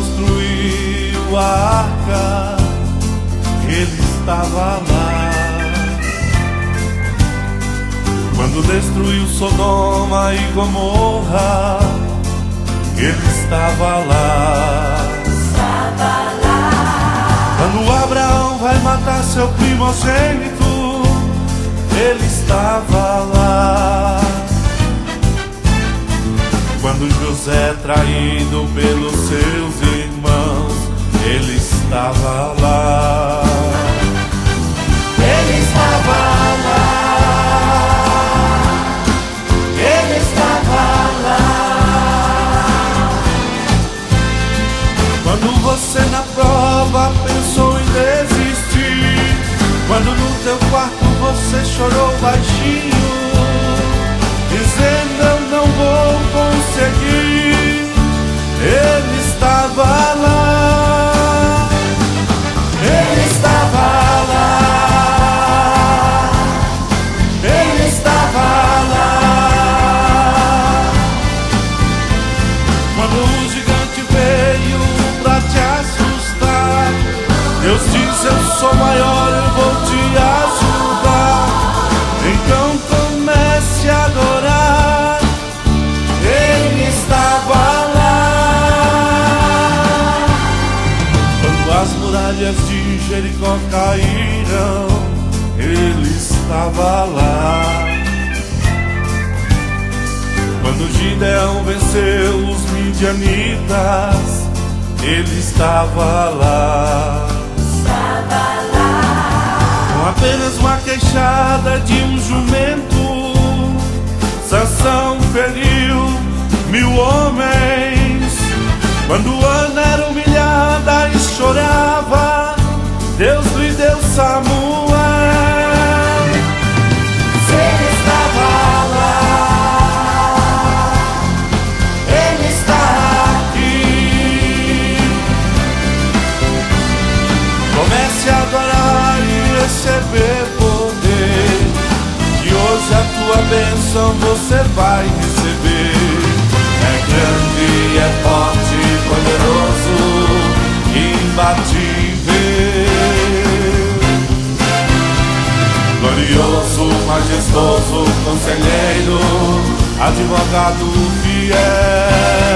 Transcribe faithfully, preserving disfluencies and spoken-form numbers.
construiu a arca, ele estava lá. Quando destruiu Sodoma e Gomorra, ele estava lá. Estava lá. Quando Abraão vai matar seu primogênito, ele estava lá. Quando José é traído pelos seus irmãos, ele estava lá. Ele estava lá. Ele estava lá. Quando você na prova pensou em desistir, quando no teu quarto você chorou baixinho, dizendo eu não vou conseguir, ele estava lá. Ele estava lá. Ele estava lá. Quando o gigante veio pra te assustar, Deus disse eu sou maior, eu vou te ajudar. Então comece a adorar. Ele estava lá. Quando as muralhas de Jericó caíram, ele estava lá. Quando Gideão venceu os midianitas, ele estava lá. Estava lá. Com apenas uma queixada de um jumento, Sansão feriu mil homens. Quando Ana era humilhada e chorava, Deus lhe deu Samuel. Se ele estava lá, ele está aqui. Comece a adorar e receber poder, que hoje a tua bênção você vai receber. É grande, é forte, poderoso, imbatível, glorioso, majestoso, conselheiro, advogado fiel.